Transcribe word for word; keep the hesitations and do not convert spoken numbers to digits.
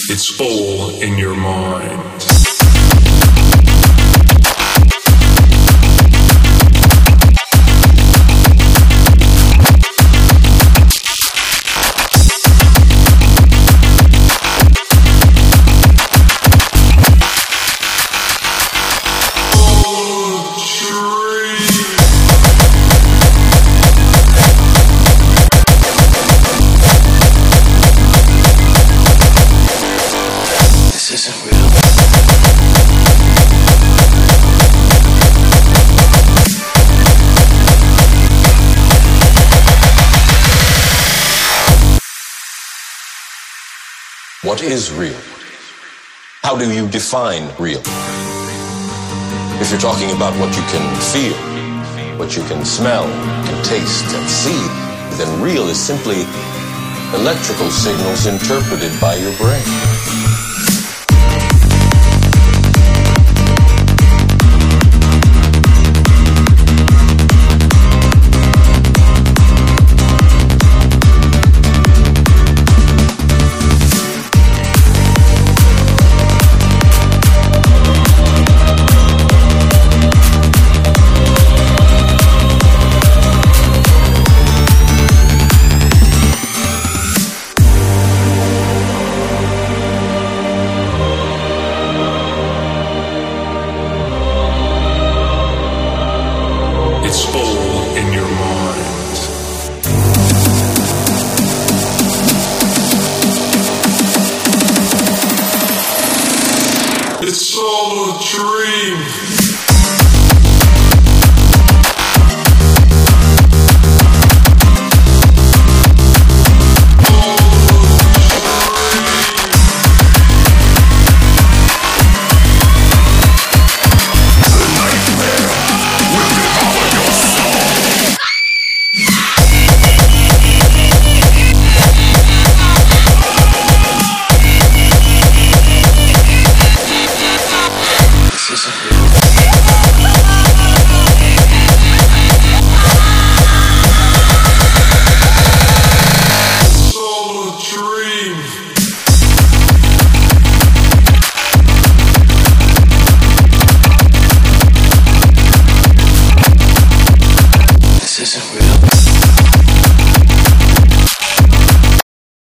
It's all in your mind. What is real? How do you define real? If you're talking about what you can feel, what you can smell, can taste, and see, then real is simply electrical signals interpreted by your brain. It's all in your mind. It's all a dream.